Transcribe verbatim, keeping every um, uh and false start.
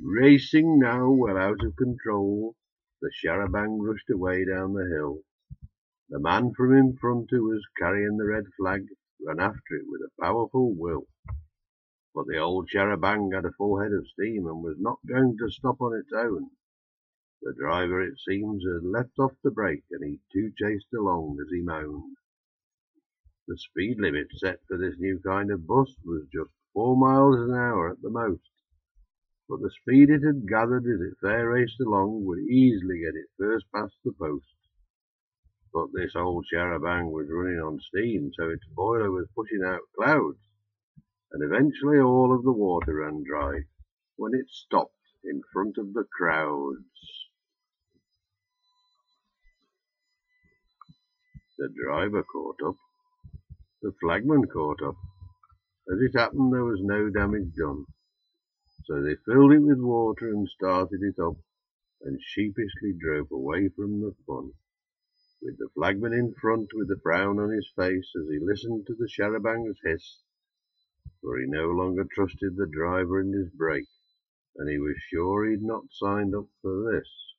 Racing now well out of control, the char-a-banc rushed away down the hill. The man from in front, who was carrying the red flag, ran after it with a powerful will. But the old char-a-banc had a full head of steam and was not going to stop on its own. The driver, it seems, had left off the brake, and he too chased along as he moaned. The speed limit set for this new kind of bus was just four miles an hour at the most, but the speed it had gathered as it fair raced along would easily get it first past the post. But this old char-a-banc was running on steam, so its boiler was pushing out clouds, and eventually all of the water ran dry when it stopped in front of the crowds. The driver caught up. The flagman caught up. As it happened, there was no damage done, so they filled it with water and started it up, and sheepishly drove away from the fun, with the flagman in front with a frown on his face as he listened to the char-a-banc's hiss, for he no longer trusted the driver and his brake, and he was sure he'd not signed up for this.